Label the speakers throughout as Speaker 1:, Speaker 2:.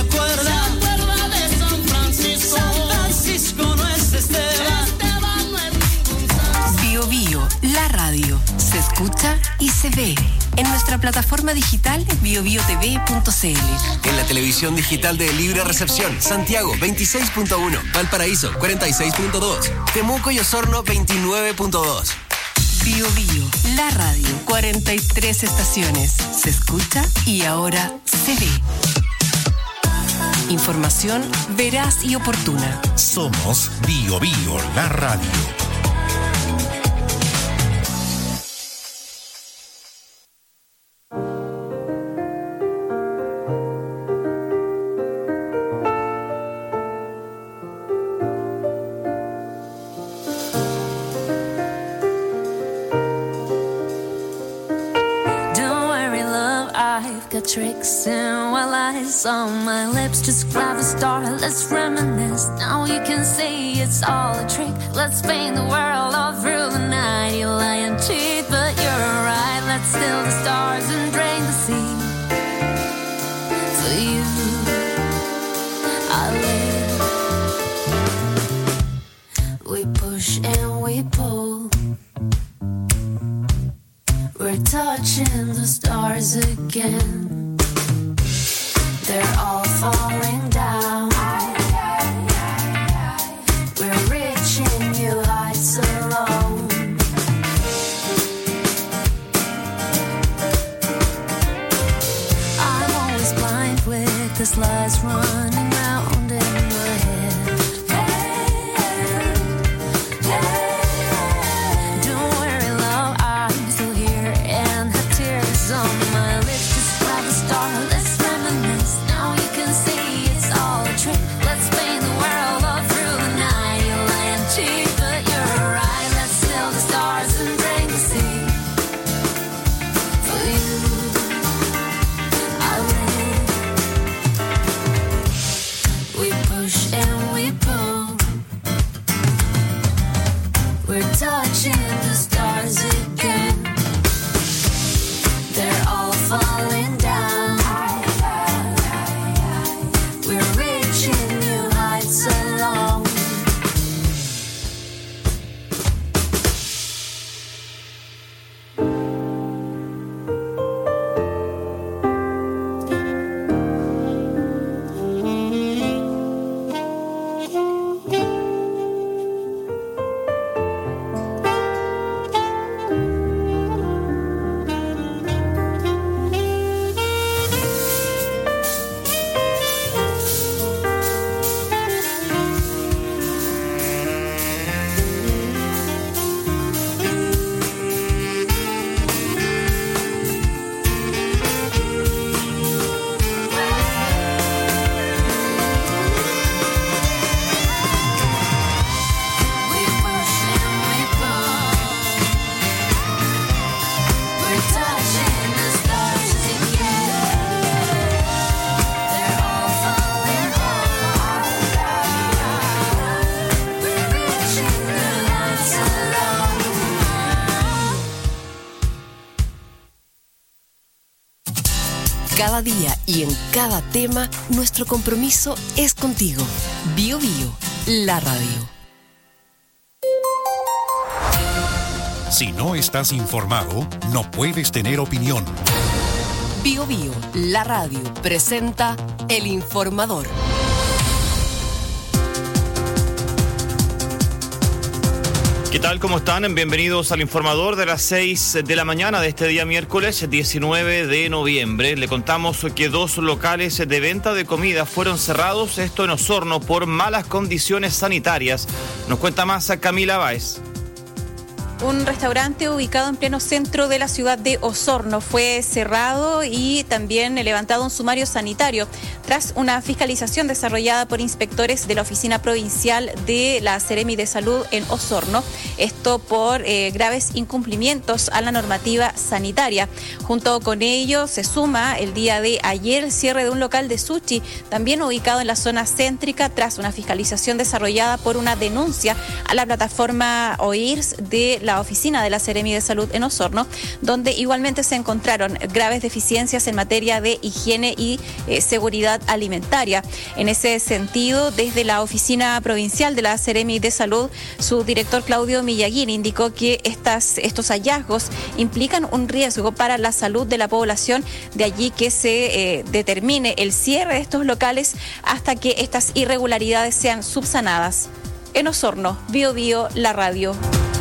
Speaker 1: acuerda.
Speaker 2: Se acuerda de San Francisco.
Speaker 1: San Francisco no es Esteban.
Speaker 2: Esteban no es ningún santo.
Speaker 3: Bio Bio, la radio. Se escucha y se ve. En nuestra plataforma digital biobiotv.cl.
Speaker 4: En la televisión digital de Libre Recepción, Santiago 26.1, Valparaíso 46.2, Temuco y Osorno 29.2.
Speaker 3: Bio Bio, la radio. 43 estaciones. Se escucha y ahora se ve. Información veraz y oportuna.
Speaker 5: Somos Bio Bio, la radio.
Speaker 6: Tricks and while eyes on my lips, just grab a star, let's reminisce. Now you can see it's all a trick. Let's paint the world all through the night. You lie and cheat, but you're right. Let's still the stars and drain the sea. For you, I live. We push and we pull. We're touching the stars again. They're all falling down. We're reaching new heights alone. I'm always blind with the slides running round in my head. Don't worry, love, I'm still here and have tears on my lips. Just grab a star, let's reminisce. Now you can see it's all a trick. Let's paint the world all through the night. You lie and cheat, but you're right. Let's still the stars and drain the sea. For you, I live. We push and we pull. We're touching the stars again. They're all falling down. We're reaching new heights alone. We push and we pull. We're touching the stars again. They're all falling down. We're reaching new heights alone.
Speaker 3: Cada día y en cada tema, nuestro compromiso es contigo. Bio Bio, la radio.
Speaker 5: Si no estás informado, no puedes tener opinión.
Speaker 3: Bio Bio, la radio, presenta El Informador.
Speaker 7: ¿Qué tal? ¿Cómo están? Bienvenidos al Informador de las 6 de la mañana de este día miércoles 19 de noviembre. Le contamos que 2 locales de venta de comida fueron cerrados, esto en Osorno, por malas condiciones sanitarias. Nos cuenta más a Camila Báez.
Speaker 8: Un restaurante ubicado en pleno centro de la ciudad de Osorno fue cerrado y también levantado un sumario sanitario tras una fiscalización desarrollada por inspectores de la Oficina Provincial de la Seremi de Salud en Osorno. Esto por graves incumplimientos a la normativa sanitaria. Junto con ello se suma el día de ayer el cierre de un local de sushi, también ubicado en la zona céntrica, tras una fiscalización desarrollada por una denuncia a la plataforma OIRS de la la oficina de la Seremi de Salud en Osorno, donde igualmente se encontraron graves deficiencias en materia de higiene y seguridad alimentaria. En ese sentido, desde la oficina provincial de la Seremi de Salud, su director Claudio Millaguín indicó que estos hallazgos implican un riesgo para la salud de la población, de allí que se determine el cierre de estos locales hasta que estas irregularidades sean subsanadas. En Osorno, Bio Bio, la radio.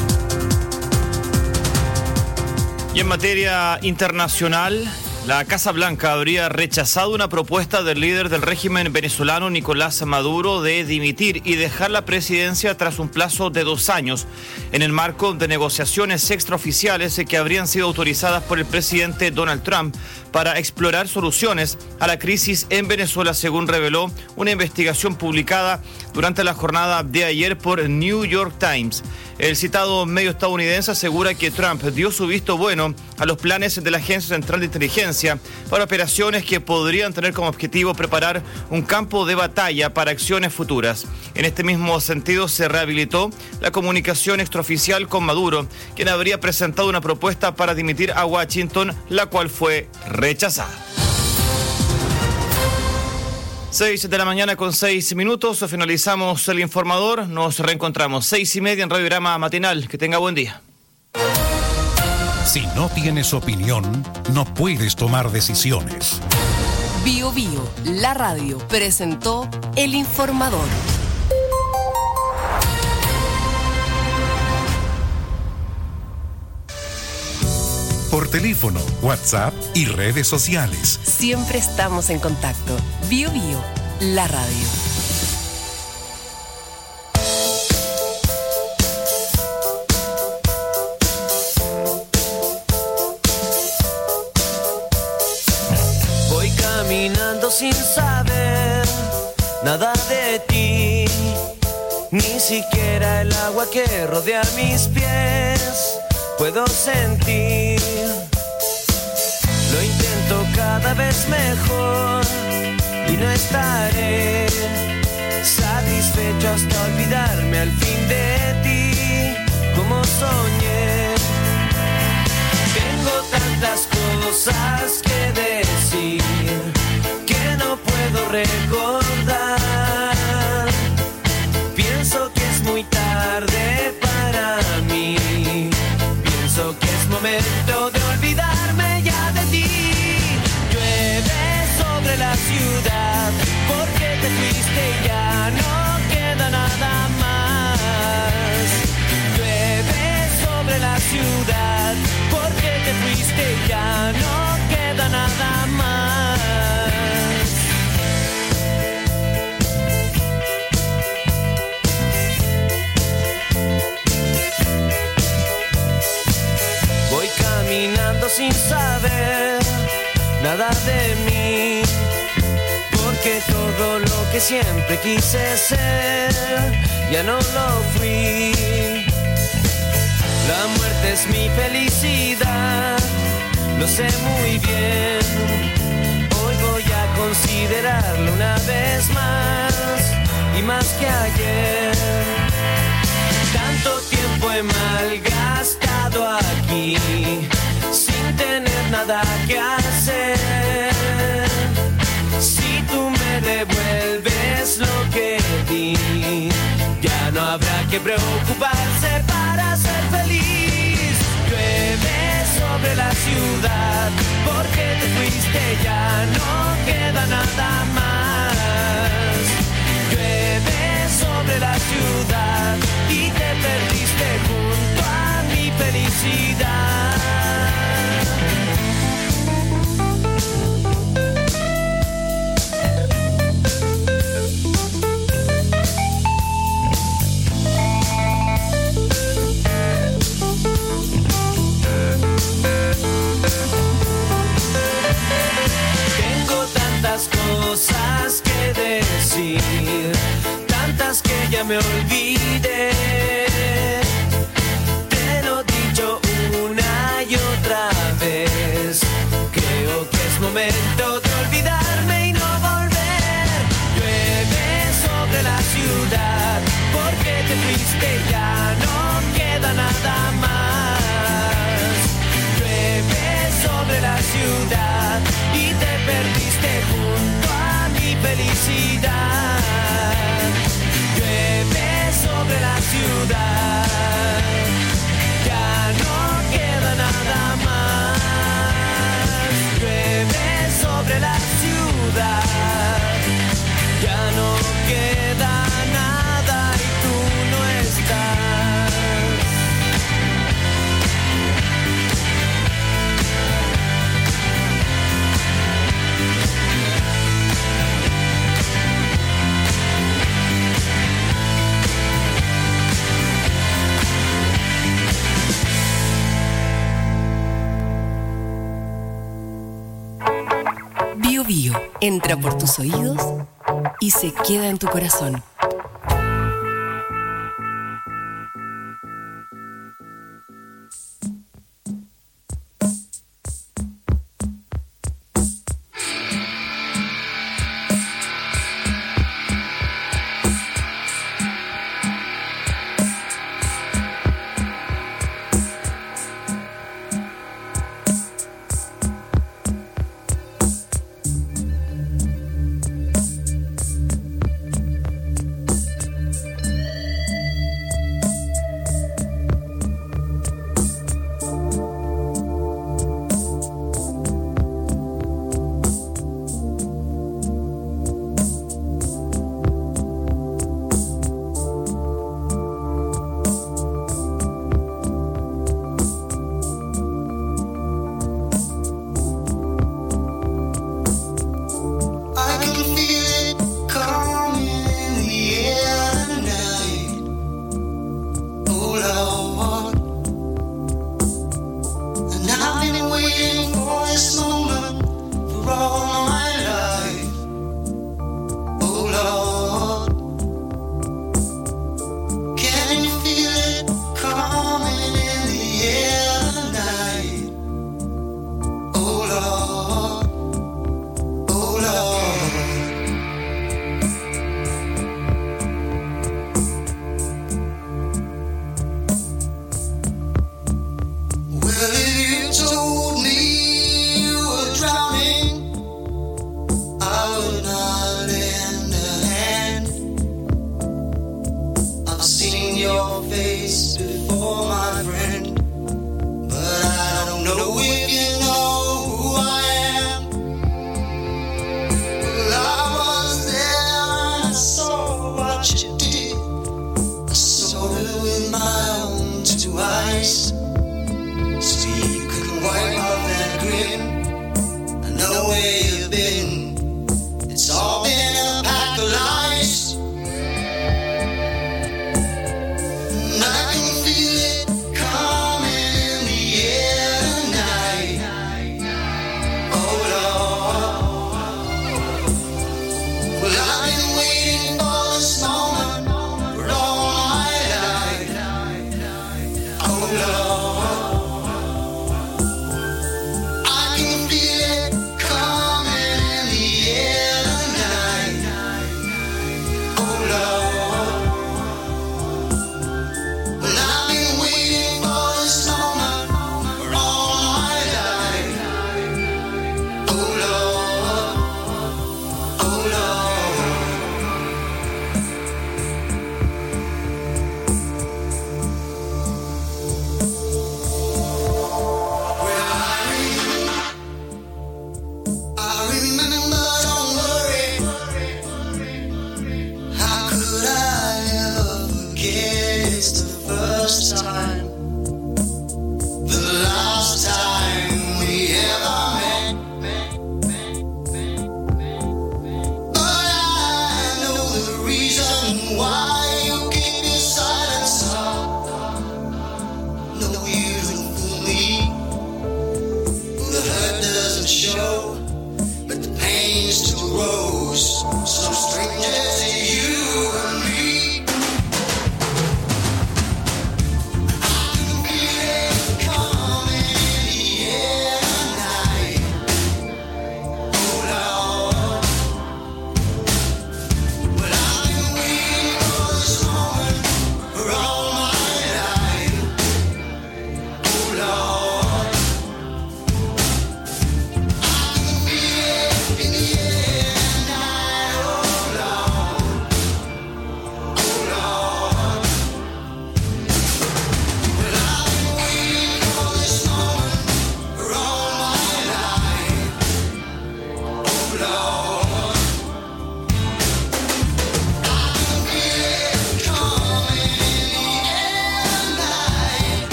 Speaker 7: Y en materia internacional, la Casa Blanca habría rechazado una propuesta del líder del régimen venezolano, Nicolás Maduro, de dimitir y dejar la presidencia tras un plazo de 2 años, en el marco de negociaciones extraoficiales que habrían sido autorizadas por el presidente Donald Trump para explorar soluciones a la crisis en Venezuela, según reveló una investigación publicada durante la jornada de ayer por New York Times. El citado medio estadounidense asegura que Trump dio su visto bueno a los planes de la Agencia Central de Inteligencia para operaciones que podrían tener como objetivo preparar un campo de batalla para acciones futuras. En este mismo sentido, se rehabilitó la comunicación extraoficial con Maduro, quien habría presentado una propuesta para dimitir a Washington, la cual fue rechazada. 6 de la mañana con 6 minutos, finalizamos el informador, nos reencontramos 6:30 en Radiograma Matinal. Que tenga buen día.
Speaker 5: Si no tienes opinión, no puedes tomar decisiones.
Speaker 3: Bio Bio, la radio, presentó el informador.
Speaker 5: Por teléfono, WhatsApp y redes sociales.
Speaker 3: Siempre estamos en contacto. Bio Bio, la radio.
Speaker 1: Voy caminando sin saber nada de ti, ni siquiera el agua que rodea mis pies puedo sentir. Lo intento cada vez mejor y no estaré satisfecho hasta olvidarme al fin de ti, como soñé. Tengo tantas cosas que decir que no puedo recordar. Pienso que es muy tarde para mí. Pienso que es momento de olvidarme ya de ti. Llueve sobre la ciudad porque te fuiste y ya no queda nada más. Llueve sobre la ciudad porque te fuiste y ya no queda nada más. Voy caminando sin saber nada de mí, porque todo lo que siempre quise ser ya no lo fui. La muerte es mi felicidad, lo sé muy bien. Hoy voy a considerarlo una vez más y más que ayer. Tanto tiempo he malgastado aquí sin tener nada que hacer. Si tú me devuelves lo que di, ya no habrá que preocuparse para ser feliz. Llueve sobre la ciudad porque te fuiste, ya no queda nada más. Llueve sobre la ciudad y te perdiste junto a mi felicidad. Tengo tantas cosas que decir, tantas que ya me olvidé. Te lo he dicho una y otra vez. Creo que es momento de olvidarme y no volver. Llueve sobre la ciudad porque te fuiste, ya no queda nada más. inmensidad. Llueve sobre la ciudad, ya no queda nada más. Llueve sobre la ciudad, ya no queda nada y tú no estás.
Speaker 3: Bio Bio entra por tus oídos y se queda en tu corazón.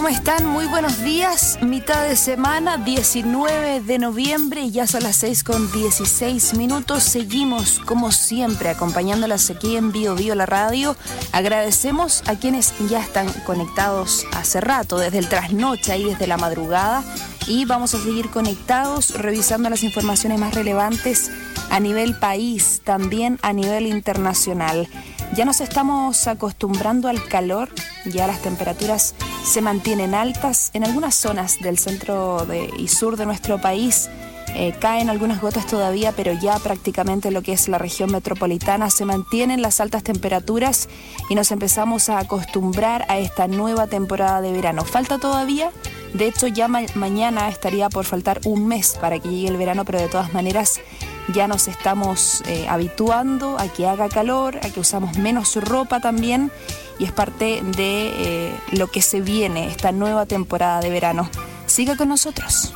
Speaker 9: ¿Cómo están? Muy buenos días. Mitad de semana, 19 de noviembre, ya son las 6:16. Seguimos, como siempre, acompañándolas aquí en Bio Bio, la radio. Agradecemos a quienes ya están conectados hace rato, desde el trasnoche y desde la madrugada. Y vamos a seguir conectados, revisando las informaciones más relevantes a nivel país, también a nivel internacional. Ya nos estamos acostumbrando al calor, ya las temperaturas se mantienen altas. En algunas zonas del centro y sur de nuestro país caen algunas gotas todavía, pero ya prácticamente lo que es la región metropolitana se mantienen las altas temperaturas y nos empezamos a acostumbrar a esta nueva temporada de verano. Falta todavía, de hecho ya mañana estaría por faltar un mes para que llegue el verano, pero de todas maneras ya nos estamos habituando a que haga calor, a que usamos menos ropa también, y es parte de lo que se viene, esta nueva temporada de verano. Siga con nosotros.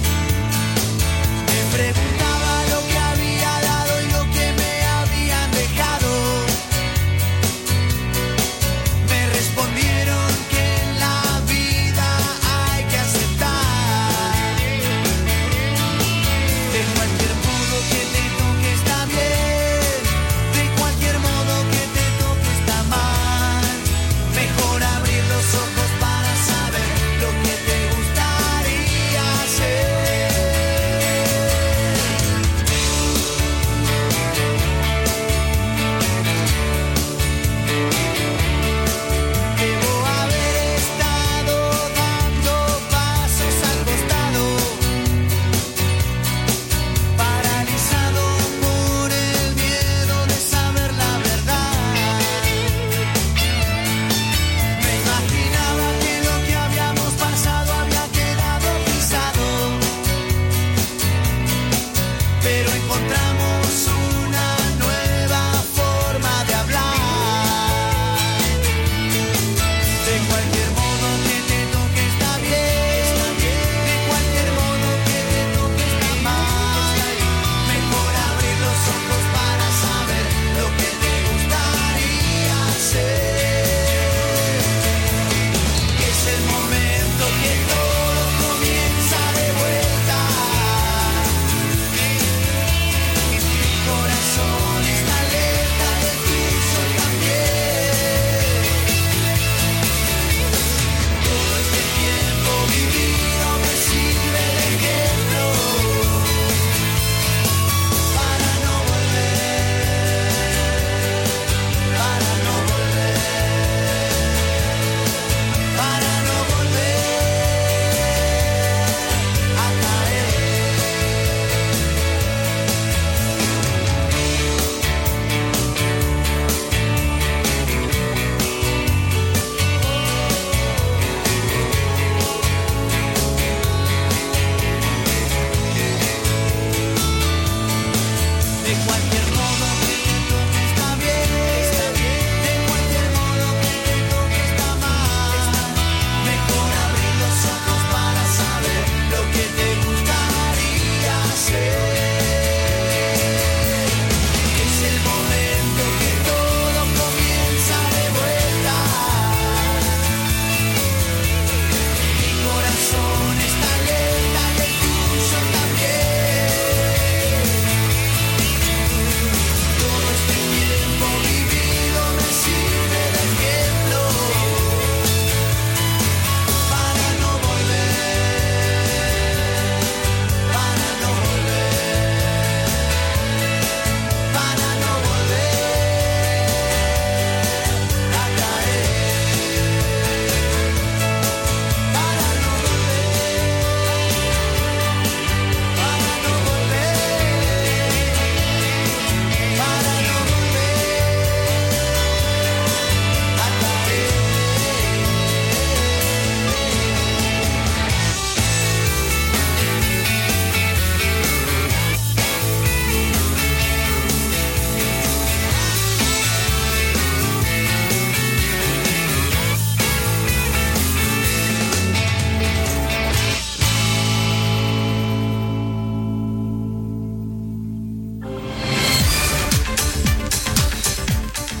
Speaker 1: Preguntaba lo que había dado y lo que me habían dejado.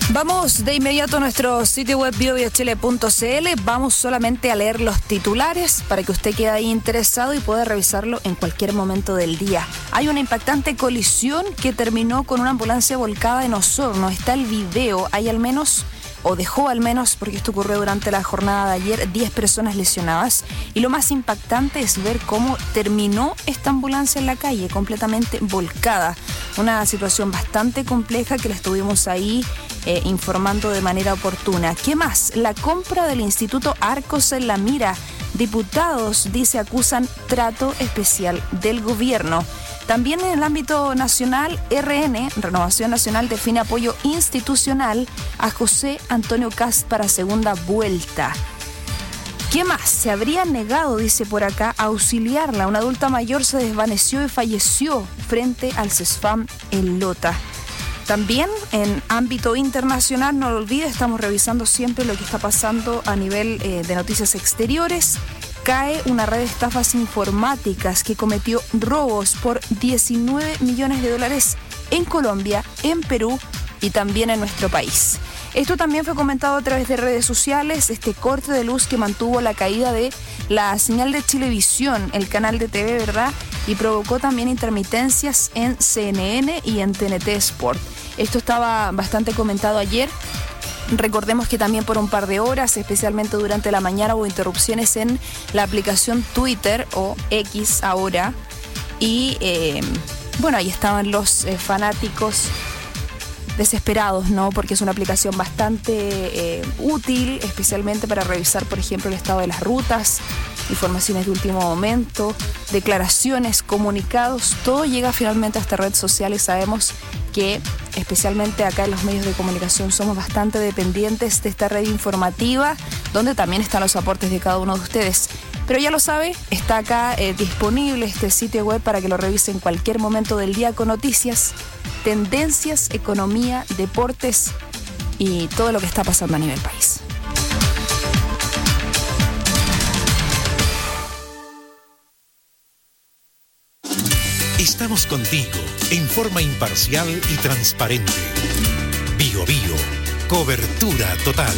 Speaker 9: Vamos de inmediato a nuestro sitio web biobiochile.cl. Vamos solamente a leer los titulares para que usted quede ahí interesado y pueda revisarlo en cualquier momento del día. Hay una impactante colisión que terminó con una ambulancia volcada en Osorno. Está el video. Hay al menos, o dejó al menos, porque esto ocurrió durante la jornada de ayer, 10 personas lesionadas. Y lo más impactante es ver cómo terminó esta ambulancia en la calle, completamente volcada. Una situación bastante compleja que la estuvimos ahí informando de manera oportuna. ¿Qué más? La compra del Instituto Arcos en la mira. Diputados, dice, acusan trato especial del gobierno. También en el ámbito nacional, RN, Renovación Nacional, define apoyo institucional a José Antonio Kast para segunda vuelta. ¿Qué más? Se habría negado, dice por acá, a auxiliarla. Una adulta mayor se desvaneció y falleció frente al CESFAM en Lota. También en ámbito internacional, no lo olvide, estamos revisando siempre lo que está pasando a nivel de noticias exteriores. Cae una red de estafas informáticas que cometió robos por 19 millones de dólares en Colombia, en Perú y también en nuestro país. Esto también fue comentado a través de redes sociales, este corte de luz que mantuvo la caída de la señal de Chilevisión, el canal de TV, ¿verdad? Y provocó también intermitencias en CNN y en TNT Sport. Esto estaba bastante comentado ayer. Recordemos que también por un par de horas, especialmente durante la mañana, hubo interrupciones en la aplicación Twitter o X ahora. Y bueno, ahí estaban los fanáticos desesperados, ¿no? Porque es una aplicación bastante útil, especialmente para revisar, por ejemplo, el estado de las rutas, informaciones de último momento, declaraciones, comunicados, todo llega finalmente a esta red social y sabemos que especialmente acá en los medios de comunicación somos bastante dependientes de esta red informativa, donde también están los aportes de cada uno de ustedes. Pero ya lo sabe, está acá disponible este sitio web para que lo revise en cualquier momento del día con noticias, tendencias, economía, deportes y todo lo que está pasando a nivel país.
Speaker 5: Estamos contigo en forma imparcial y transparente. Bio Bio, cobertura total.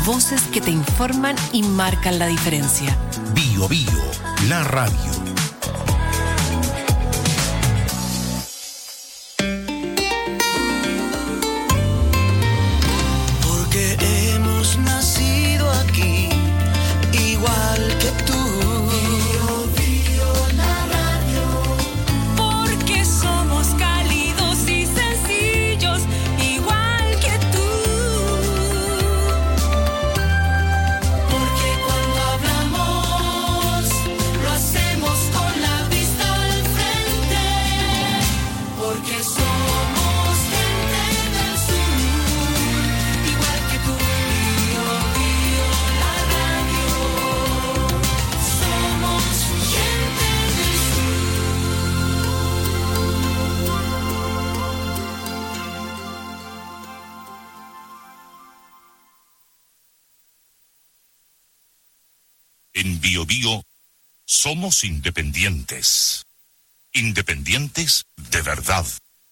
Speaker 3: Voces que te informan y marcan la diferencia.
Speaker 5: Bio Bio, la radio.
Speaker 1: Porque hemos nacido aquí, igual que tú. Bio Bio, la radio.
Speaker 6: Porque somos cálidos y sencillos, igual que tú.
Speaker 1: Porque cuando hablamos, lo hacemos con la vista al frente. Porque somos gente del sur, igual que tú. Bio Bio, la radio. Somos gente del
Speaker 5: En Bio Bio somos independientes. Independientes de verdad.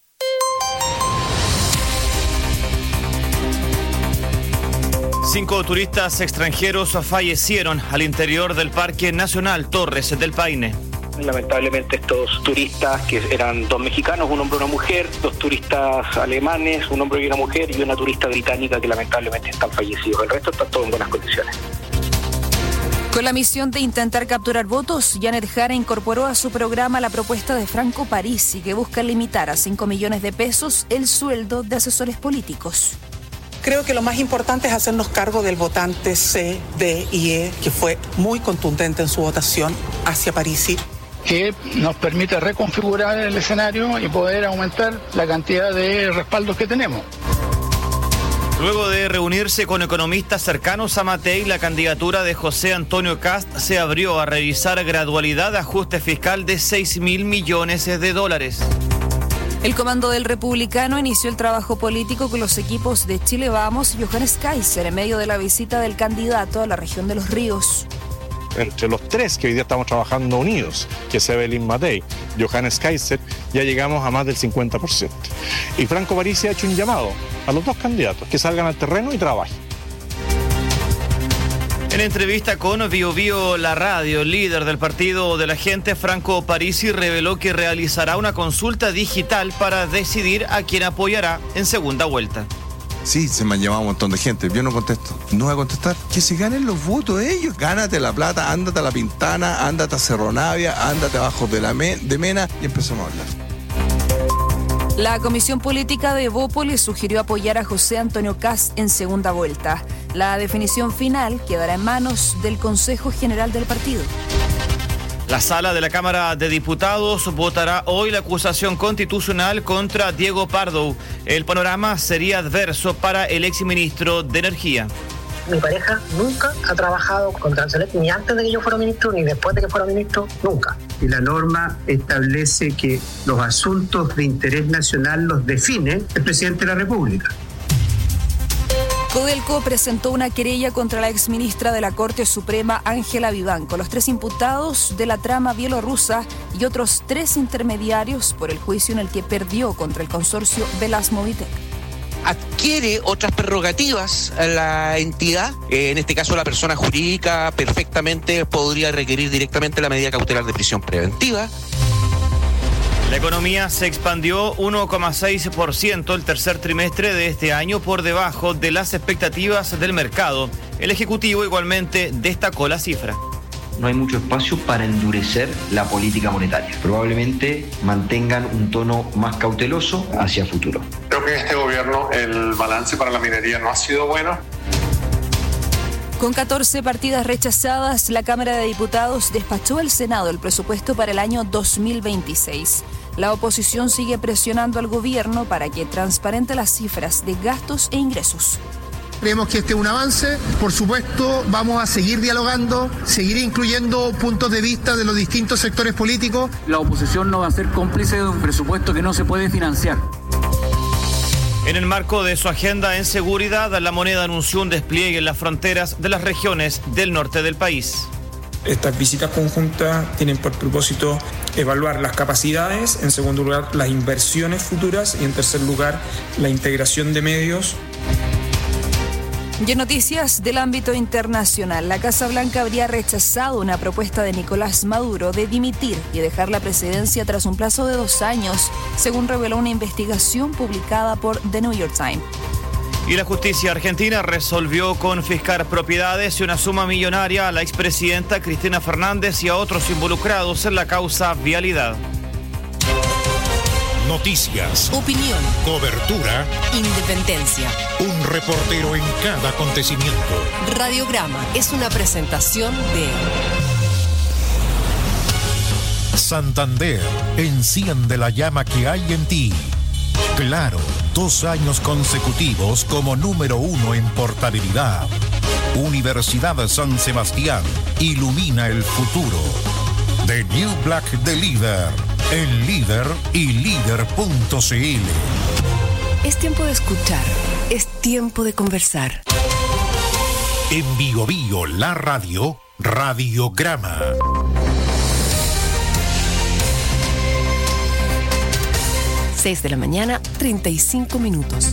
Speaker 7: Cinco turistas extranjeros fallecieron al interior del Parque Nacional Torres del Paine.
Speaker 10: Lamentablemente estos turistas, que eran 2 mexicanos, un hombre y una mujer, 2 turistas alemanes, un hombre y una mujer, y una turista británica, que lamentablemente están fallecidos. El resto están todos en buenas condiciones.
Speaker 9: Con la misión de intentar capturar votos, Janet Jara incorporó a su programa la propuesta de Franco Parisi, que busca limitar a 5 millones de pesos el sueldo de asesores políticos.
Speaker 11: Creo que lo más importante es hacernos cargo del votante C, D y E, que fue muy contundente en su votación hacia Parisi,
Speaker 12: que nos permite reconfigurar el escenario y poder aumentar la cantidad de respaldos que tenemos.
Speaker 7: Luego de reunirse con economistas cercanos a Matei, la candidatura de José Antonio Kast se abrió a revisar gradualidad de ajuste fiscal de $6.000 millones.
Speaker 9: El comando del Republicano inició el trabajo político con los equipos de Chile Vamos y Johannes Kaiser en medio de la visita del candidato a la región de Los Ríos.
Speaker 13: Entre los 3 que hoy día estamos trabajando unidos, que es Evelyn Matei, Johannes Kaiser, ya llegamos a más del 50%. Y Franco Parisi ha hecho un llamado a los 2 candidatos que salgan al terreno y trabajen.
Speaker 7: En entrevista con Bio Bio, la radio, el líder del Partido de la Gente, Franco Parisi, reveló que realizará una consulta digital para decidir a quién apoyará en segunda vuelta.
Speaker 14: Sí, se me han llamado un montón de gente. Yo no contesto. No voy a contestar. Que se ganen los votos ellos. Gánate la plata, ándate a La Pintana, ándate a Cerro Navia, ándate abajo de Mena y empezamos a hablar.
Speaker 9: La Comisión Política de Evópolis sugirió apoyar a José Antonio Kast en segunda vuelta. La definición final quedará en manos del Consejo General del partido.
Speaker 7: La sala de la Cámara de Diputados votará hoy la acusación constitucional contra Diego Pardo. El panorama sería adverso para el exministro de Energía.
Speaker 15: Mi pareja nunca ha trabajado con Transelec, ni antes de que yo fuera ministro, ni después de que fuera ministro, nunca.
Speaker 16: Y la norma establece que los asuntos de interés nacional los define el presidente de la República.
Speaker 9: Codelco presentó una querella contra la exministra de la Corte Suprema, Ángela Vivanco, los 3 imputados de la trama bielorrusa y otros 3 intermediarios por el juicio en el que perdió contra el consorcio Velasmovitec.
Speaker 17: Adquiere otras prerrogativas a la entidad, en este caso la persona jurídica perfectamente podría requerir directamente la medida cautelar de prisión preventiva.
Speaker 7: La economía se expandió 1,6% el tercer trimestre de este año, por debajo de las expectativas del mercado. El Ejecutivo igualmente destacó la cifra.
Speaker 18: No hay mucho espacio para endurecer la política monetaria. Probablemente mantengan un tono más cauteloso hacia futuro.
Speaker 19: Creo que en este gobierno el balance para la minería no ha sido bueno.
Speaker 9: Con 14 partidas rechazadas, la Cámara de Diputados despachó al Senado el presupuesto para el año 2026. La oposición sigue presionando al gobierno para que transparente las cifras de gastos e ingresos.
Speaker 20: Creemos que este es un avance. Por supuesto, vamos a seguir dialogando, seguir incluyendo puntos de vista de los distintos sectores políticos.
Speaker 21: La oposición no va a ser cómplice de un presupuesto que no se puede financiar.
Speaker 7: En el marco de su agenda en seguridad, la moneda anunció un despliegue en las fronteras de las regiones del norte del país.
Speaker 22: Estas visitas conjuntas tienen por propósito evaluar las capacidades, en segundo lugar las inversiones futuras y en tercer lugar la integración de medios.
Speaker 9: Y en noticias del ámbito internacional, la Casa Blanca habría rechazado una propuesta de Nicolás Maduro de dimitir y dejar la presidencia tras un plazo de 2 años, según reveló una investigación publicada por The New York Times.
Speaker 7: Y la justicia argentina resolvió confiscar propiedades y una suma millonaria a la expresidenta Cristina Fernández y a otros involucrados en la causa Vialidad.
Speaker 5: Noticias,
Speaker 3: Opinión,
Speaker 5: cobertura,
Speaker 3: independencia.
Speaker 5: un reportero en cada acontecimiento.
Speaker 3: Radiograma es una presentación de
Speaker 5: Santander, enciende la llama que hay en ti. Claro, 2 años consecutivos como número 1 en portabilidad. Universidad San Sebastián, ilumina el futuro. The New Black de Líder, en Líder y Líder.cl.
Speaker 3: Es tiempo de escuchar, es tiempo de conversar.
Speaker 5: En Bio Bio, la radio, Radiograma.
Speaker 3: Seis de la mañana, 35 minutos.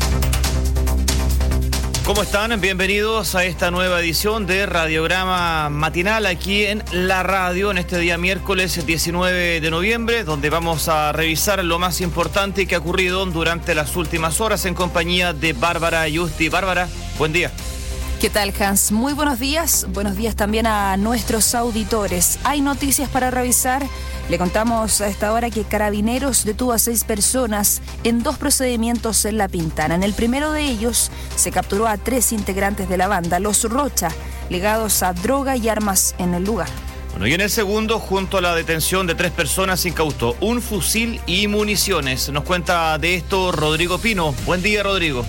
Speaker 7: ¿Cómo están? Bienvenidos a esta nueva edición de Radiograma Matinal aquí en la radio en este día miércoles 19 de noviembre, donde vamos a revisar lo más importante que ha ocurrido durante las últimas horas en compañía de Bárbara Yusti. Bárbara, buen día.
Speaker 9: ¿Qué tal, Hans? Muy buenos días. Buenos días también a nuestros auditores. Hay noticias para revisar. Le contamos a esta hora que Carabineros detuvo a 6 personas en 2 procedimientos en La Pintana. En el primero de ellos se capturó a 3 integrantes de la banda, los Rocha, ligados a droga y armas en el lugar.
Speaker 7: Bueno, y en el segundo, junto a la detención de 3 personas, se incautó un fusil y municiones. Nos cuenta de esto Rodrigo Pino. Buen día, Rodrigo.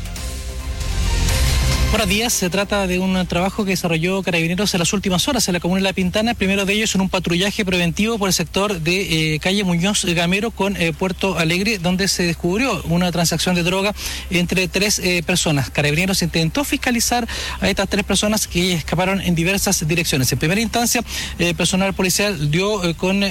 Speaker 2: Buenos días, se trata de un trabajo que desarrolló Carabineros en las últimas horas en la comuna de La Pintana, primero de ellos en un patrullaje preventivo por el sector de calle Muñoz Gamero con Puerto Alegre, donde se descubrió una transacción de droga entre 3 personas. Carabineros intentó fiscalizar a estas 3 personas que escaparon en diversas direcciones. En primera instancia, personal policial dio con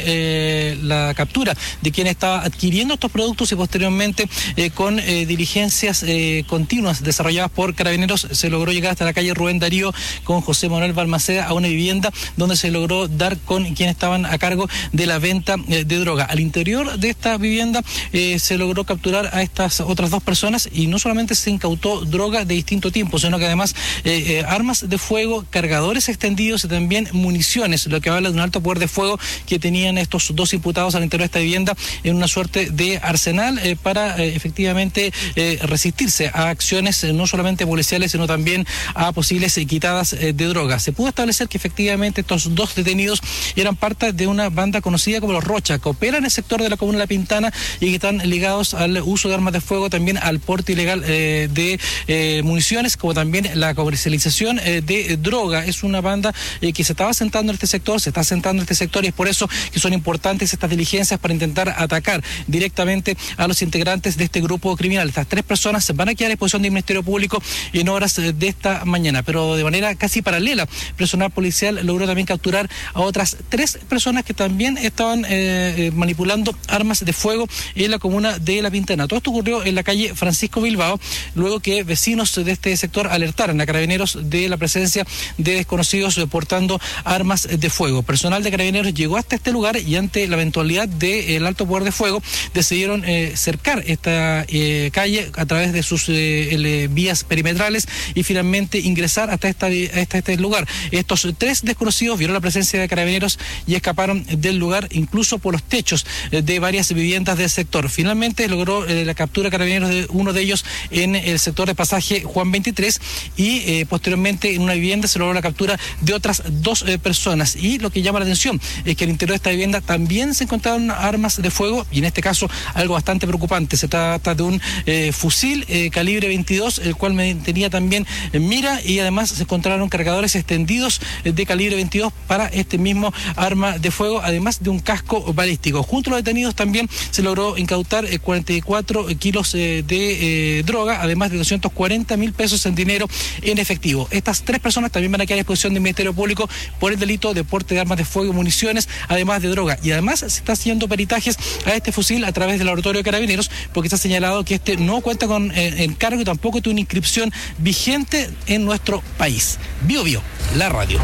Speaker 2: la captura de quien estaba adquiriendo estos productos y posteriormente con diligencias continuas desarrolladas por Carabineros se logró llegar hasta la calle Rubén Darío con José Manuel Balmaceda a una vivienda donde se logró dar con quienes estaban a cargo de la venta de droga. Al interior de esta vivienda se logró capturar a estas otras 2 personas y no solamente se incautó droga de distinto tiempo, sino que además armas de fuego, cargadores extendidos y también municiones, lo que habla de un alto poder de fuego que tenían estos 2 imputados al interior de esta vivienda en una suerte de arsenal para efectivamente resistirse a acciones no solamente policiales, sino también a posibles quitadas de droga. Se pudo establecer que efectivamente estos 2 detenidos eran parte de una banda conocida como los Rocha, que operan en el sector de la comuna de La Pintana y que están ligados al uso de armas de fuego, también al porte ilegal de municiones, como también la comercialización de droga. Es una banda que se estaba asentando en este sector, se está asentando en este sector y es por eso que son importantes estas diligencias para intentar atacar directamente a los integrantes de este grupo criminal. Estas 3 personas se van a quedar a disposición del Ministerio Público en horas de esta mañana, pero de manera casi paralela, personal policial logró también capturar a otras 3 personas que también estaban manipulando armas de fuego en la comuna de La Pintana. Todo esto ocurrió en la calle Francisco Bilbao, luego que vecinos de este sector alertaron a Carabineros de la presencia de desconocidos portando armas de fuego. Personal de Carabineros llegó hasta este lugar y ante la eventualidad del alto poder de fuego decidieron cercar esta calle a través de sus vías perimetrales y finalmente ingresar hasta este lugar. Estos 3 desconocidos vieron la presencia de Carabineros y escaparon del lugar, incluso por los techos de varias viviendas del sector. Finalmente logró la captura de Carabineros de uno de ellos en el sector de pasaje Juan 23 y posteriormente en una vivienda se logró la captura de otras 2 personas. Y lo que llama la atención es que al interior de esta vivienda también se encontraron armas de fuego y en este caso algo bastante preocupante. Se trata de un fusil calibre 22, el cual tenía también mira y además se encontraron cargadores extendidos de calibre 22 para este mismo arma de fuego, además de un casco balístico. Junto a los detenidos también se logró incautar 44 kilos de droga, además de 240.000 pesos en dinero en efectivo. Estas 3 personas también van a quedar a disposición del Ministerio Público por el delito de porte de armas de fuego y municiones, además de droga. Y además se está haciendo peritajes a este fusil a través del laboratorio de Carabineros, porque está señalado que este no cuenta con encargo y tampoco tiene una inscripción vigente permanente en nuestro país. Bio Bio, la radio.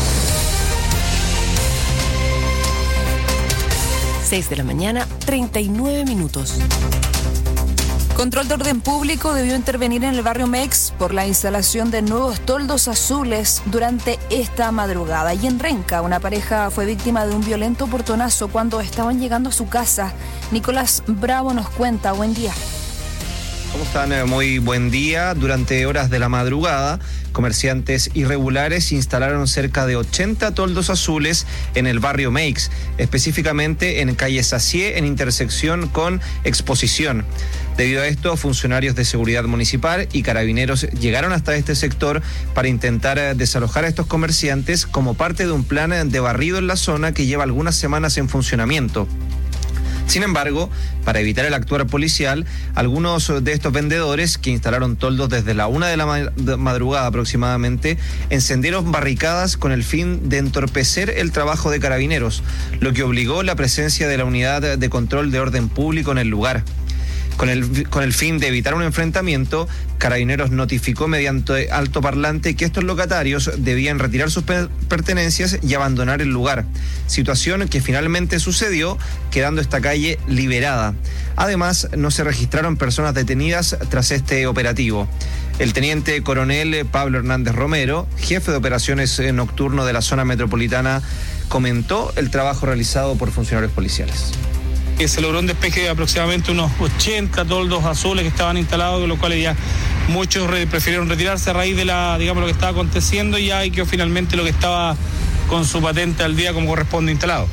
Speaker 3: 6 de la mañana, 39 minutos.
Speaker 9: Control de Orden Público debió intervenir en el barrio Mex por la instalación de nuevos toldos azules durante esta madrugada. Y en Renca, una pareja fue víctima de un violento portonazo cuando estaban llegando a su casa. Nicolás Bravo nos cuenta. Buen día.
Speaker 4: ¿Cómo están? Muy buen día. Durante horas de la madrugada, comerciantes irregulares instalaron cerca de 80 toldos azules en el barrio Meix, específicamente en calle Sacié, en intersección con Exposición. Debido a esto, funcionarios de seguridad municipal y carabineros llegaron hasta este sector para intentar desalojar a estos comerciantes como parte de un plan de barrido en la zona que lleva algunas semanas en funcionamiento. Sin embargo, para evitar el actuar policial, algunos de estos vendedores que instalaron toldos desde la 1 de la madrugada aproximadamente, encendieron barricadas con el fin de entorpecer el trabajo de carabineros, lo que obligó la presencia de la unidad de control de orden público en el lugar. Con el fin de evitar un enfrentamiento, Carabineros notificó mediante altoparlante que estos locatarios debían retirar sus pertenencias y abandonar el lugar, situación que finalmente sucedió, quedando esta calle liberada. Además, no se registraron personas detenidas tras este operativo. El teniente coronel Pablo Hernández Romero, jefe de operaciones nocturno de la zona metropolitana, comentó el trabajo realizado por funcionarios policiales.
Speaker 8: Se logró un despeje de aproximadamente unos 80 toldos azules que estaban instalados, con los cuales ya muchos prefirieron retirarse a raíz de lo que estaba aconteciendo, y ya quedó finalmente lo que estaba con su patente al día como corresponde instalado.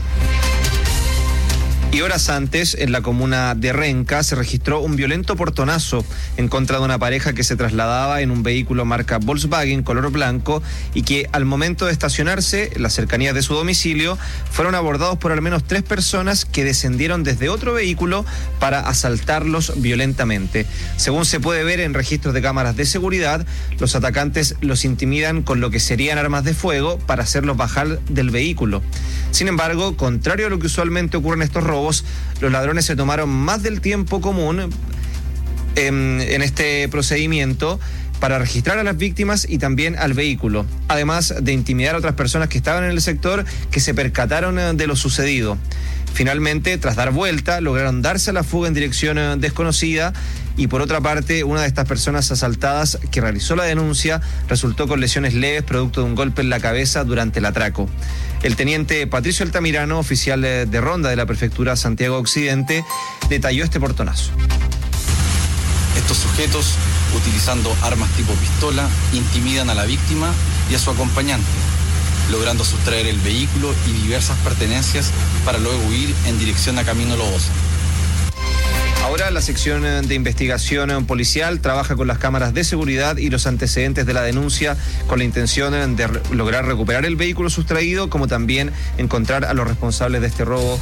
Speaker 4: Y horas antes, en la comuna de Renca, se registró un violento portonazo en contra de una pareja que se trasladaba en un vehículo marca Volkswagen color blanco y que al momento de estacionarse en las cercanías de su domicilio fueron abordados por al menos 3 personas que descendieron desde otro vehículo para asaltarlos violentamente. Según se puede ver en registros de cámaras de seguridad, los atacantes los intimidan con lo que serían armas de fuego para hacerlos bajar del vehículo. Sin embargo, contrario a lo que usualmente ocurre en estos robos, los ladrones se tomaron más del tiempo común en este procedimiento para registrar a las víctimas y también al vehículo, además de intimidar a otras personas que estaban en el sector que se percataron de lo sucedido. Finalmente, tras dar vuelta, lograron darse a la fuga en dirección desconocida y por otra parte, una de estas personas asaltadas que realizó la denuncia resultó con lesiones leves producto de un golpe en la cabeza durante el atraco. El teniente Patricio Altamirano, oficial de ronda de la prefectura Santiago Occidente, detalló este portonazo.
Speaker 23: Estos sujetos, utilizando armas tipo pistola, intimidan a la víctima y a su acompañante, logrando sustraer el vehículo y diversas pertenencias para luego huir en dirección a Camino Lobosa.
Speaker 4: Ahora la sección de investigación policial trabaja con las cámaras de seguridad y los antecedentes de la denuncia con la intención de lograr recuperar el vehículo sustraído, como también encontrar a los responsables de este robo.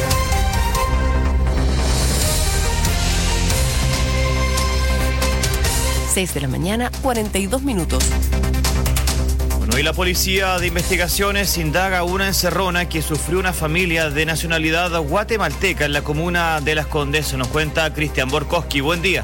Speaker 3: Seis de la mañana, 42 minutos.
Speaker 7: Hoy la Policía de Investigaciones indaga una encerrona que sufrió una familia de nacionalidad guatemalteca en la comuna de Las Condes. Nos cuenta Cristian Borkowski. Buen día.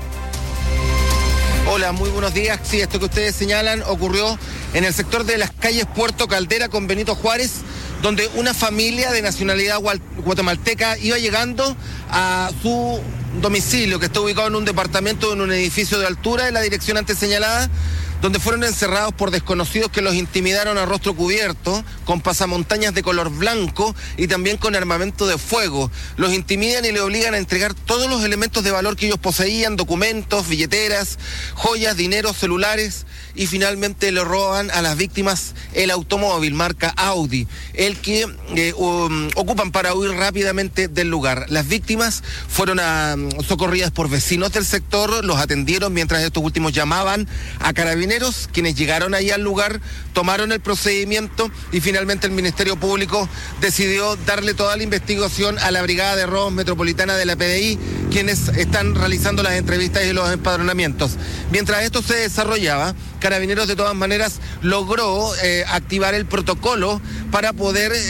Speaker 24: Hola, muy buenos días. Sí, esto que ustedes señalan ocurrió en el sector de las calles Puerto Caldera con Benito Juárez, donde una familia de nacionalidad guatemalteca iba llegando a su domicilio, que está ubicado en un departamento en un edificio de altura en la dirección antes señalada, donde fueron encerrados por desconocidos que los intimidaron a rostro cubierto, con pasamontañas de color blanco y también con armamento de fuego. Los intimidan y le obligan a entregar todos los elementos de valor que ellos poseían, documentos, billeteras, joyas, dinero, celulares, y finalmente le roban a las víctimas el automóvil marca Audi, el que ocupan para huir rápidamente del lugar. Las víctimas fueron socorridas por vecinos del sector, los atendieron mientras estos últimos llamaban a carabineros, quienes llegaron ahí al lugar, tomaron el procedimiento y finalmente el Ministerio Público decidió darle toda la investigación a la Brigada de Robos Metropolitana de la PDI, quienes están realizando las entrevistas y los empadronamientos. Mientras esto se desarrollaba, Carabineros de todas maneras logró activar el protocolo para poder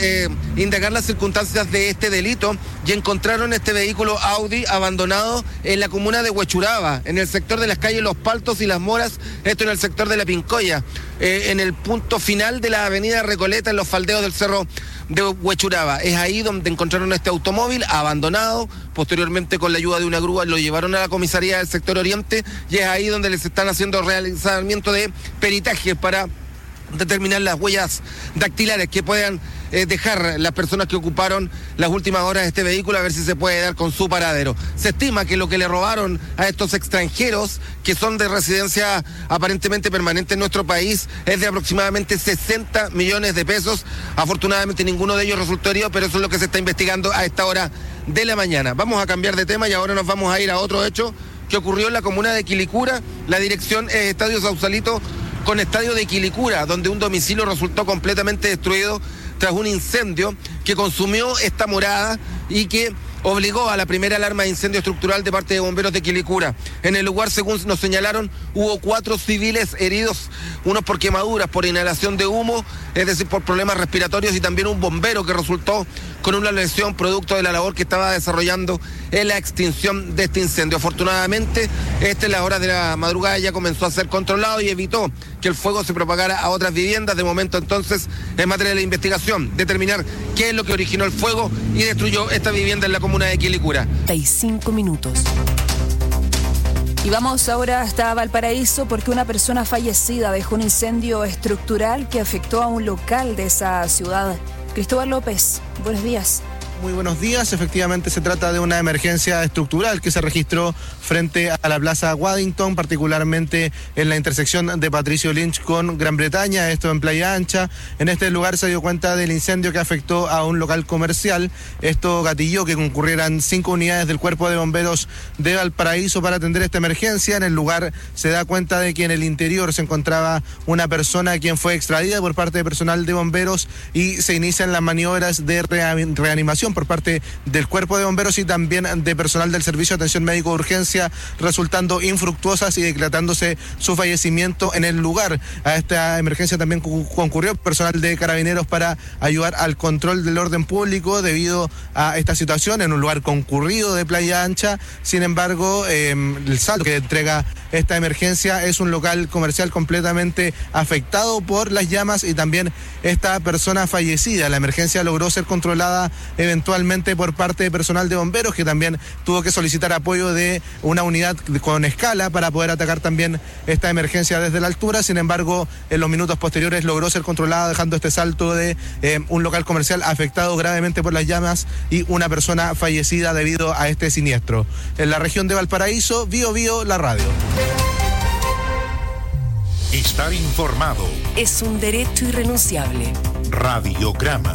Speaker 24: indagar las circunstancias de este delito y encontraron este vehículo Audi abandonado en la comuna de Huechuraba, en el sector de las calles Los Paltos y Las Moras, esto en el sector de La Pincoya, en el punto final de la avenida Recoleta, en los faldeos del cerro de Huechuraba. Es ahí donde encontraron este automóvil abandonado. Posteriormente, con la ayuda de una grúa, lo llevaron a la comisaría del sector oriente y es ahí donde les están haciendo realizamiento de peritaje para determinar las huellas dactilares que puedan dejar las personas que ocuparon las últimas horas de este vehículo, a ver si se puede dar con su paradero. Se estima que lo que le robaron a estos extranjeros, que son de residencia aparentemente permanente en nuestro país, es de aproximadamente 60 millones de pesos. Afortunadamente ninguno de ellos resultó herido, pero eso es lo que se está investigando a esta hora de la mañana. Vamos a cambiar de tema y ahora nos vamos a ir a otro hecho que ocurrió en la comuna de Quilicura. La dirección es Estadio Sausalito con Estadio de Quilicura, donde un domicilio resultó completamente destruido tras un incendio que consumió esta morada y que obligó a la primera alarma de incendio estructural de parte de bomberos de Quilicura. En el lugar, según nos señalaron, hubo 4 civiles heridos, unos por quemaduras, por inhalación de humo, es decir, por problemas respiratorios, y también un bombero que resultó con una lesión producto de la labor que estaba desarrollando en la extinción de este incendio. Afortunadamente, en las horas de la madrugada ya comenzó a ser controlado y evitó que el fuego se propagara a otras viviendas. De momento, entonces, en materia de la investigación, determinar qué es lo que originó el fuego y destruyó esta vivienda en la comuna de Quilicura.
Speaker 3: 35 minutos.
Speaker 9: Y vamos ahora hasta Valparaíso porque una persona fallecida dejó un incendio estructural que afectó a un local de esa ciudad. Cristóbal López, buenos días.
Speaker 1: Muy buenos días. Efectivamente se trata de una emergencia estructural que se registró frente a la Plaza Waddington, particularmente en la intersección de Patricio Lynch con Gran Bretaña, esto en Playa Ancha. En este lugar se dio cuenta del incendio que afectó a un local comercial. Esto gatilló que concurrieran 5 unidades del Cuerpo de Bomberos de Valparaíso para atender esta emergencia. En el lugar se da cuenta de que en el interior se encontraba una persona quien fue extraída por parte de personal de bomberos y se inician las maniobras de reanimación por parte del Cuerpo de Bomberos y también de personal del Servicio de Atención Médico de Urgencia, resultando infructuosas y declarándose su fallecimiento en el lugar. A esta emergencia también concurrió personal de Carabineros para ayudar al control del orden público debido a esta situación en un lugar concurrido de Playa Ancha. Sin embargo, el saldo que entrega esta emergencia es un local comercial completamente afectado por las llamas y también esta persona fallecida. La emergencia logró ser controlada eventualmente por parte de personal de bomberos, que también tuvo que solicitar apoyo de una unidad con escala para poder atacar también esta emergencia desde la altura. Sin embargo, en los minutos posteriores logró ser controlada, dejando este salto de un local comercial afectado gravemente por las llamas y una persona fallecida debido a este siniestro. En la región de Valparaíso, Bío Bío, la radio.
Speaker 5: Estar informado
Speaker 3: es un derecho irrenunciable.
Speaker 5: Radiograma.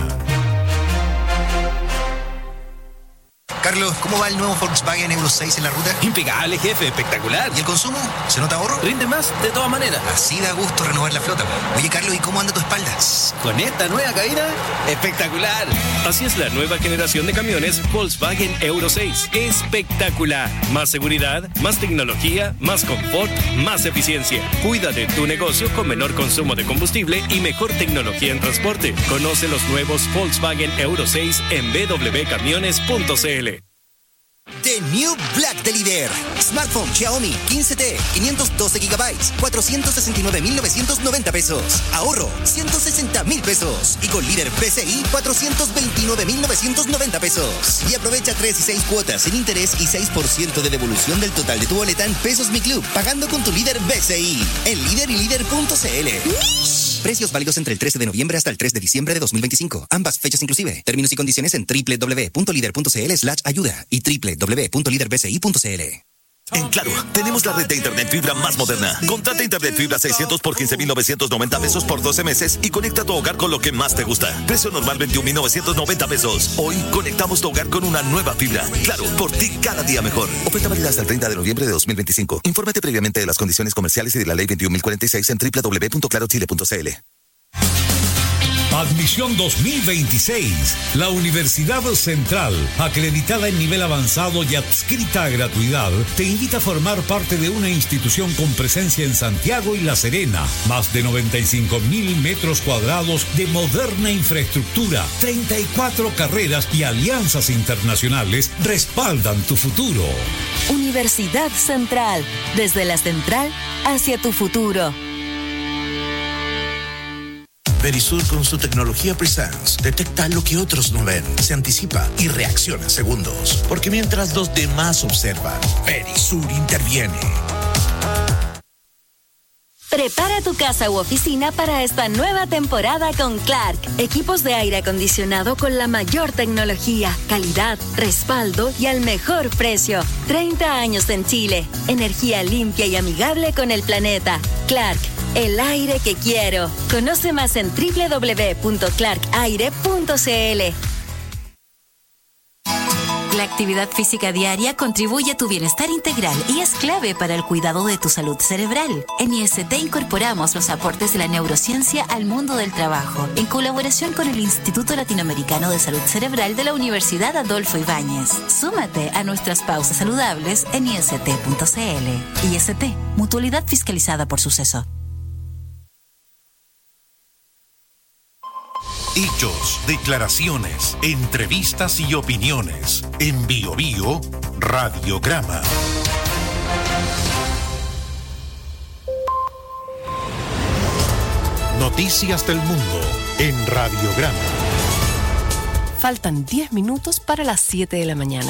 Speaker 6: Carlos, ¿cómo va el nuevo Volkswagen Euro 6 en la ruta?
Speaker 10: Impecable, jefe, espectacular.
Speaker 6: ¿Y el consumo? ¿Se nota ahorro?
Speaker 10: Rinde más, de todas maneras.
Speaker 6: Así da gusto renovar la flota. Oye, Carlos, ¿y cómo anda tu espalda?
Speaker 10: Con esta nueva cabina, espectacular.
Speaker 11: Así es la nueva generación de camiones Volkswagen Euro 6. Espectacular. Más seguridad, más tecnología, más confort, más eficiencia. Cuida de tu negocio con menor consumo de combustible y mejor tecnología en transporte. Conoce los nuevos Volkswagen Euro 6 en www.camiones.cl.
Speaker 25: The New Black de Líder. Smartphone Xiaomi 15T, 512 GB, 469.990 pesos. Ahorro, 160.000 pesos. Y con Líder PCI, 429.990 pesos. Y aprovecha 3 y 6 cuotas en interés y 6% de devolución del total de tu boleta en Pesos Mi Club, pagando con tu Líder BCI. En Líder y Líder.cl. Precios válidos entre el 13 de noviembre hasta el 3 de diciembre de 2025. Ambas fechas inclusive. Términos y condiciones en www.lider.cl/ayuda y www.liderbci.cl.
Speaker 26: En Claro, tenemos la red de internet fibra más moderna. Contrata internet fibra 600 por 15.990 pesos por 12 meses y conecta tu hogar con lo que más te gusta. Precio normal 21.990 pesos. Hoy conectamos tu hogar con una nueva fibra. Claro, por ti cada día mejor. Oferta válida hasta el 30 de noviembre de 2025. Infórmate previamente de las condiciones comerciales y de la ley 21.046 en www.clarochile.cl.
Speaker 12: Admisión 2026. La Universidad Central, acreditada en nivel avanzado y adscrita a gratuidad, te invita a formar parte de una institución con presencia en Santiago y La Serena. Más de 95.000 metros cuadrados de moderna infraestructura, 34 carreras y alianzas internacionales respaldan tu futuro.
Speaker 13: Universidad Central, desde la central hacia tu futuro.
Speaker 14: Verisur, con su tecnología Presence, detecta lo que otros no ven, se anticipa y reacciona en segundos. Porque mientras los demás observan, Verisur interviene.
Speaker 13: Prepara tu casa u oficina para esta nueva temporada con Clark. Equipos de aire acondicionado con la mayor tecnología, calidad, respaldo y al mejor precio. 30 años en Chile. Energía limpia y amigable con el planeta. Clark, el aire que quiero. Conoce más en www.clarkaire.cl.
Speaker 15: La actividad física diaria contribuye a tu bienestar integral y es clave para el cuidado de tu salud cerebral. En IST incorporamos los aportes de la neurociencia al mundo del trabajo, en colaboración con el Instituto Latinoamericano de Salud Cerebral de la Universidad Adolfo Ibáñez. Súmate a nuestras pausas saludables en ist.cl. IST, mutualidad fiscalizada por Suceso.
Speaker 5: Hechos, declaraciones, entrevistas y opiniones. En Bio Bio, Radiograma. Noticias del mundo en Radiograma.
Speaker 3: Faltan 10 minutos para las 7 de la mañana.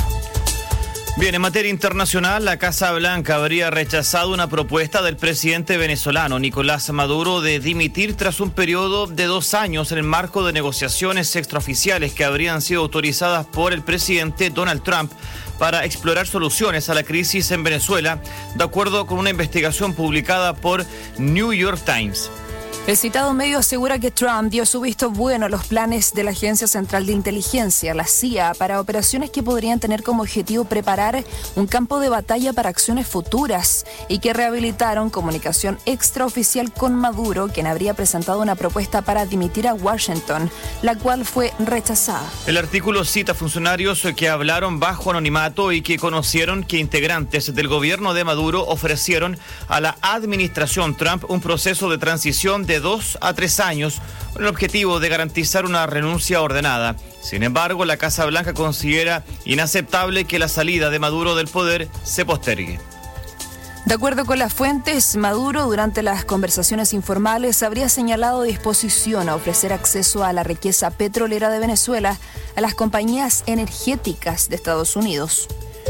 Speaker 7: Bien, en materia internacional, la Casa Blanca habría rechazado una propuesta del presidente venezolano Nicolás Maduro de dimitir tras un periodo de 2 años en el marco de negociaciones extraoficiales que habrían sido autorizadas por el presidente Donald Trump para explorar soluciones a la crisis en Venezuela, de acuerdo con una investigación publicada por New York Times.
Speaker 9: El citado medio asegura que Trump dio su visto bueno a los planes de la Agencia Central de Inteligencia, la CIA, para operaciones que podrían tener como objetivo preparar un campo de batalla para acciones futuras y que rehabilitaron comunicación extraoficial con Maduro, quien habría presentado una propuesta para dimitir a Washington, la cual fue rechazada.
Speaker 7: El artículo cita funcionarios que hablaron bajo anonimato y que conocieron que integrantes del gobierno de Maduro ofrecieron a la administración Trump un proceso de transición de 2 a 3 años con el objetivo de garantizar una renuncia ordenada. Sin embargo, la Casa Blanca considera inaceptable que la salida de Maduro del poder se postergue.
Speaker 9: De acuerdo con las fuentes, Maduro durante las conversaciones informales habría señalado disposición a ofrecer acceso a la riqueza petrolera de Venezuela a las compañías energéticas de Estados Unidos.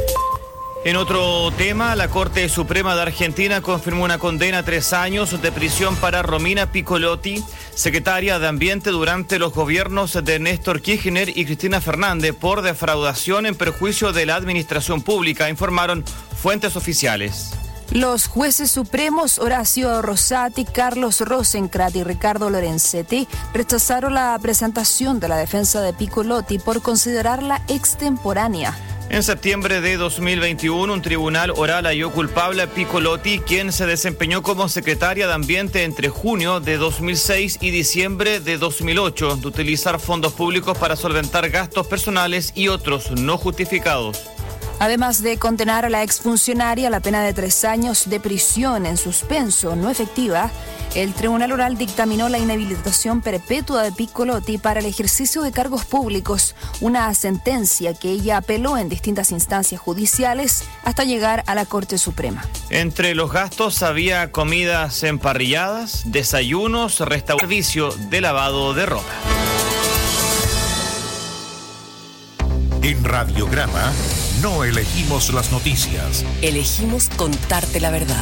Speaker 7: En otro tema, la Corte Suprema de Argentina confirmó una condena a 3 años de prisión para Romina Piccolotti, secretaria de Ambiente durante los gobiernos de Néstor Kirchner y Cristina Fernández, por defraudación en perjuicio de la administración pública, informaron fuentes oficiales.
Speaker 9: Los jueces supremos Horacio Rosati, Carlos Rosencrantz y Ricardo Lorenzetti rechazaron la presentación de la defensa de Piccolotti por considerarla extemporánea.
Speaker 7: En septiembre de 2021, un tribunal oral halló culpable a Piccolotti, quien se desempeñó como secretaria de Ambiente entre junio de 2006 y diciembre de 2008, de utilizar fondos públicos para solventar gastos personales y otros no justificados.
Speaker 9: Además de condenar a la exfuncionaria a la pena de 3 años de prisión en suspenso no efectiva, el Tribunal Oral dictaminó la inhabilitación perpetua de Piccolotti para el ejercicio de cargos públicos, una sentencia que ella apeló en distintas instancias judiciales hasta llegar a la Corte Suprema.
Speaker 7: Entre los gastos había comidas emparrilladas, desayunos, servicio de lavado de ropa.
Speaker 5: En Radiograma no elegimos las noticias.
Speaker 3: Elegimos contarte la verdad.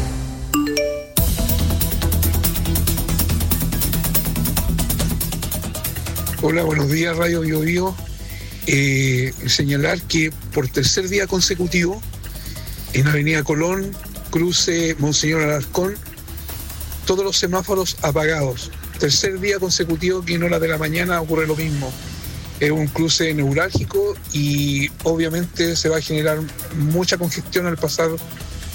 Speaker 16: Hola, buenos días, Radio Bio Bio. Señalar que por tercer día consecutivo, en Avenida Colón, cruce Monseñor Alarcón, todos los semáforos apagados. Tercer día consecutivo que en horas de la mañana ocurre lo mismo. Es un cruce neurálgico y obviamente se va a generar mucha congestión al pasar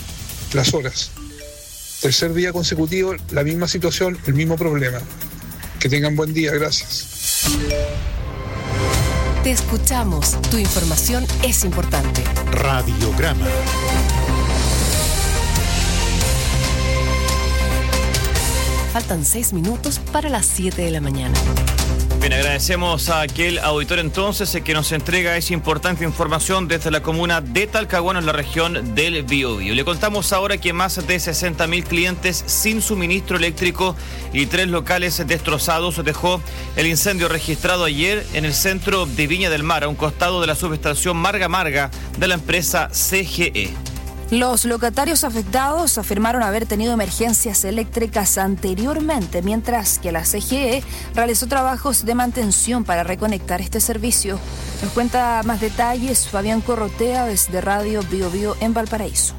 Speaker 16: las horas. Tercer día consecutivo, la misma situación, el mismo problema. Que tengan buen día, gracias.
Speaker 3: Te escuchamos. Tu información es importante.
Speaker 5: Radiograma.
Speaker 3: Faltan 6 minutos para las 7 de la mañana.
Speaker 7: Bien, agradecemos a aquel auditor entonces que nos entrega esa importante información desde la comuna de Talcahuano en la región del Biobío. Le contamos ahora que más de 60.000 clientes sin suministro eléctrico y 3 locales destrozados dejó el incendio registrado ayer en el centro de Viña del Mar, a un costado de la subestación Marga Marga de la empresa CGE.
Speaker 9: Los locatarios afectados afirmaron haber tenido emergencias eléctricas anteriormente, mientras que la CGE realizó trabajos de mantención para reconectar este servicio. Nos cuenta más detalles Fabián Corrotea desde Radio Biobío en Valparaíso.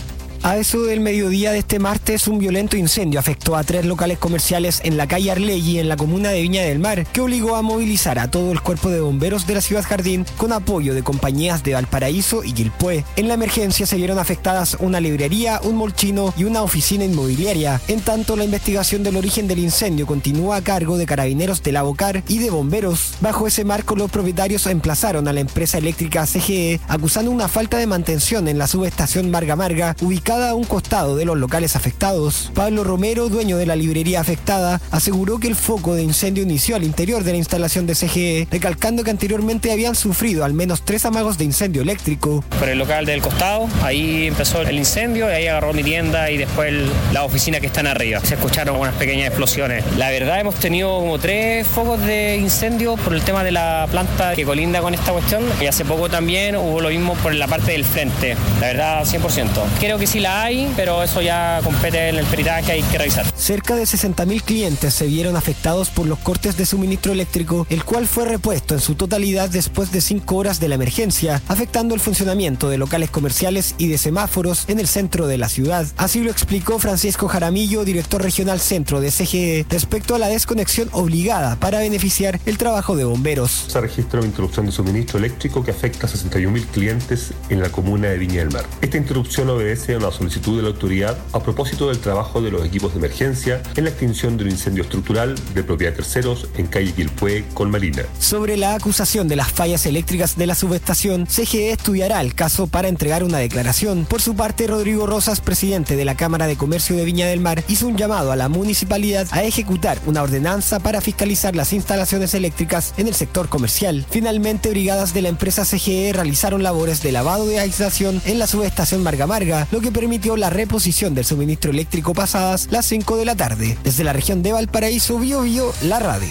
Speaker 17: A eso del mediodía de este martes, un violento incendio afectó a 3 locales comerciales en la calle Arlegui, en la comuna de Viña del Mar, que obligó a movilizar a todo el cuerpo de bomberos de la ciudad Jardín con apoyo de compañías de Valparaíso y Quilpué. En la emergencia se vieron afectadas una librería, un mall chino y una oficina inmobiliaria. En tanto, la investigación del origen del incendio continúa a cargo de Carabineros de la Bocar y de bomberos. Bajo ese marco, los propietarios emplazaron a la empresa eléctrica CGE acusando una falta de mantención en la subestación Marga Marga, ubicada a un costado de los locales afectados. Pablo Romero, dueño de la librería afectada, aseguró que el foco de incendio inició al interior de la instalación de CGE, recalcando que anteriormente habían sufrido al menos 3 amagos de incendio eléctrico.
Speaker 18: Por el local del costado, ahí empezó el incendio y ahí agarró mi tienda y después la oficina que están arriba. Se escucharon unas pequeñas explosiones. La verdad, hemos tenido como 3 focos de incendio por el tema de la planta que colinda con esta cuestión, y hace poco también hubo lo mismo por la parte del frente. La verdad, 100%. Creo que sí la hay, pero eso ya compete en el peritaje, hay que revisar.
Speaker 17: Cerca de 60.000 clientes se vieron afectados por los cortes de suministro eléctrico, el cual fue repuesto en su totalidad después de 5 horas de la emergencia, afectando el funcionamiento de locales comerciales y de semáforos en el centro de la ciudad. Así lo explicó Francisco Jaramillo, director regional centro de CGE, respecto a la desconexión obligada para beneficiar el trabajo de bomberos.
Speaker 19: Se registra una interrupción de suministro eléctrico que afecta a 61.000 clientes en la comuna de Viña del Mar. Esta interrupción obedece a una solicitud de la autoridad a propósito del trabajo de los equipos de emergencia en la extinción de un incendio estructural de propiedad de terceros en calle Quilpué con Marina.
Speaker 17: Sobre la acusación de las fallas eléctricas de la subestación, CGE estudiará el caso para entregar una declaración. Por su parte, Rodrigo Rosas, presidente de la Cámara de Comercio de Viña del Mar, hizo un llamado a la municipalidad a ejecutar una ordenanza para fiscalizar las instalaciones eléctricas en el sector comercial. Finalmente, brigadas de la empresa CGE realizaron labores de lavado de aislación en la subestación Marga Marga, lo que permitió la reposición del suministro eléctrico pasadas las 5 de la tarde. Desde la región de Valparaíso, Biobío, la radio.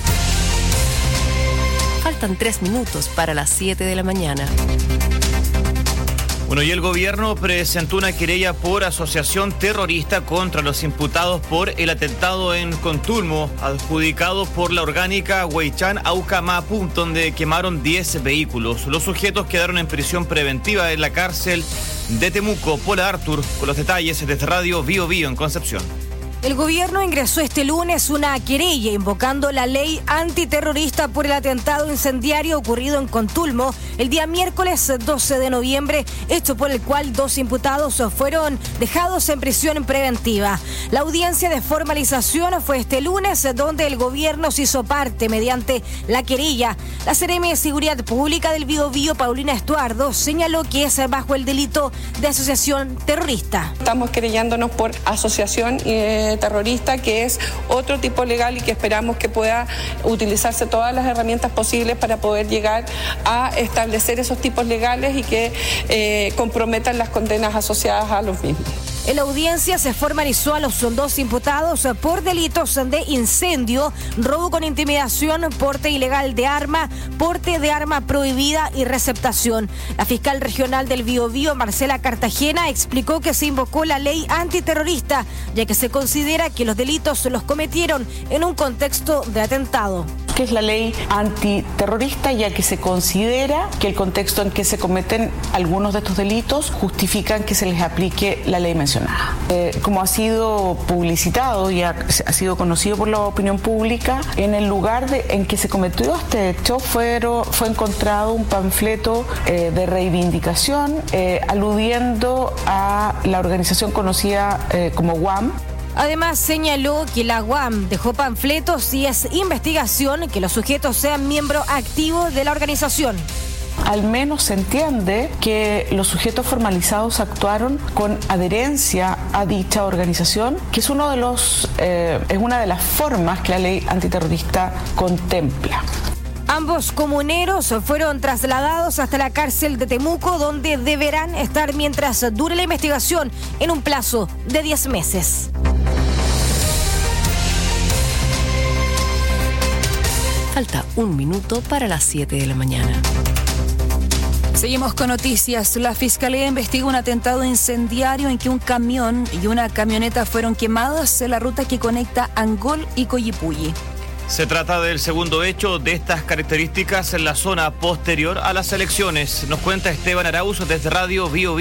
Speaker 3: Faltan 3 minutos para las 7 de la mañana.
Speaker 7: Bueno, y el gobierno presentó una querella por asociación terrorista contra los imputados por el atentado en Contulmo, adjudicado por la orgánica Huaychán Aucamapu, donde quemaron 10 vehículos. Los sujetos quedaron en prisión preventiva en la cárcel de Temuco. Paula Artur, con los detalles desde Radio Biobío en Concepción.
Speaker 20: El gobierno ingresó este lunes una querella invocando la ley antiterrorista por el atentado incendiario ocurrido en Contulmo el día miércoles 12 de noviembre, hecho por el cual 2 imputados fueron dejados en prisión preventiva. La audiencia de formalización fue este lunes, donde el gobierno se hizo parte mediante la querella. La Seremi de Seguridad Pública del Biobío, Paulina Estuardo, señaló que es bajo el delito de asociación terrorista.
Speaker 21: Estamos querellándonos por asociación terrorista, que es otro tipo legal y que esperamos que pueda utilizarse todas las herramientas posibles para poder llegar a establecer esos tipos legales y que comprometan las condenas asociadas a los mismos.
Speaker 20: En la audiencia se formalizó a los 2 imputados por delitos de incendio, robo con intimidación, porte ilegal de arma, porte de arma prohibida y receptación. La fiscal regional del Biobío, Marcela Cartagena, explicó que se invocó la ley antiterrorista, ya que se considera que los delitos los cometieron en un contexto de atentado.
Speaker 22: Que es la ley antiterrorista, ya que se considera que el contexto en que se cometen algunos de estos delitos justifican que se les aplique la ley mencionada. Como ha sido publicitado y ha sido conocido por la opinión pública, en el lugar en que se cometió este hecho fue encontrado un panfleto de reivindicación aludiendo a la organización conocida como UAM.
Speaker 20: Además, señaló que la UAM dejó panfletos y es investigación que los sujetos sean miembros activos de la organización.
Speaker 22: Al menos se entiende que los sujetos formalizados actuaron con adherencia a dicha organización, que es una de las formas que la ley antiterrorista contempla.
Speaker 20: Ambos comuneros fueron trasladados hasta la cárcel de Temuco, donde deberán estar mientras dure la investigación en un plazo de 10 meses.
Speaker 3: Falta 1 minuto para las 7 de la mañana.
Speaker 9: Seguimos con noticias. La Fiscalía investiga un atentado incendiario en que un camión y una camioneta fueron quemadas en la ruta que conecta Angol y Coyipulli.
Speaker 7: Se trata del segundo hecho de estas características en la zona posterior a las elecciones. Nos cuenta Esteban Arauz desde Radio Bio.